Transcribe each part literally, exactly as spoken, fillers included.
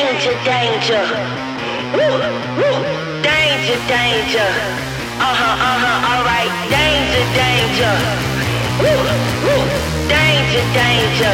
danger, danger. Woo, woo. Danger, danger. Uh-huh, uh-huh, alright. Danger, danger. Woo, woo. Danger, danger.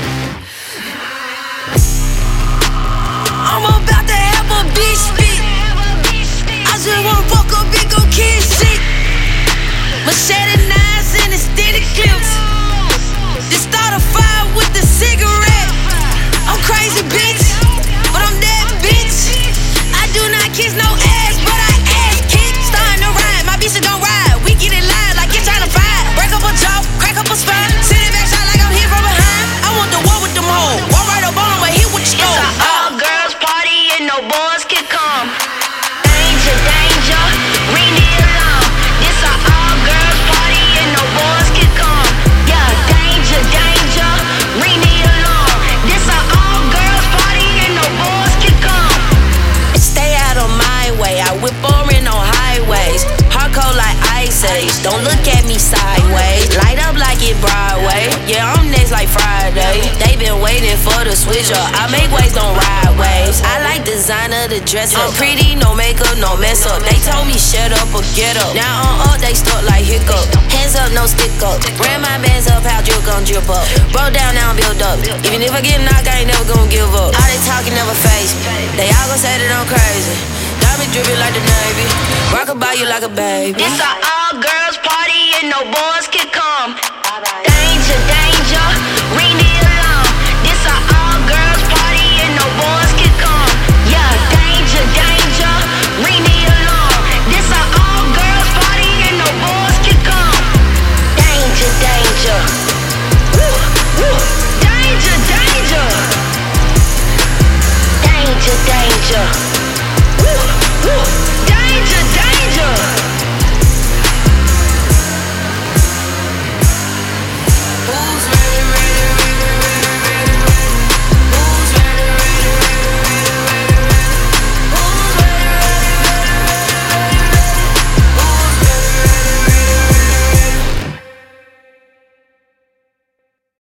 I'm about to have a bitch spit. I just wanna fuck up and go kill shit. Machete knives and extended clips. Just start a fire with the cigarette. I'm crazy, bitch, but I'm that bitch. I do not kiss no ass, but I ass kick. Starting to ride, my bitches gon' ride. We get it live like it's trying to fight. Break up a jaw, crack up a spine. Send it back shot like I'm hit from behind. I want the war with them hoes. Walk right up on them, but hit with the stroke. It's an all girls party and no boys can come. Danger, danger, ring the alarm. This a all girls party and no boys can come. Yeah, danger, danger, ring the alarm. This a all girls party and no boys can come. Stay out of my way, I whip boring on highways. Hardcore like Ice Age, don't look at me sideways. Light up like it Broadway, yeah, I'm next like Friday. They been waiting for the switch up, I make waves, don't ride waves. I like designer to dress up, pretty, no makeup, no mess up. They told me shut up or get up, now on up, they stuck like hiccup. Hands up, no stick up, ran my bands up, how drip gon' drip up. Broke down, now I'm built up, even if I get knocked, I ain't never gon' give up. All they talking never face me, they all gon' say that I'm crazy. Diamond drippin' like the Navy, rock about you like a baby. This a all girls party and no boys can come.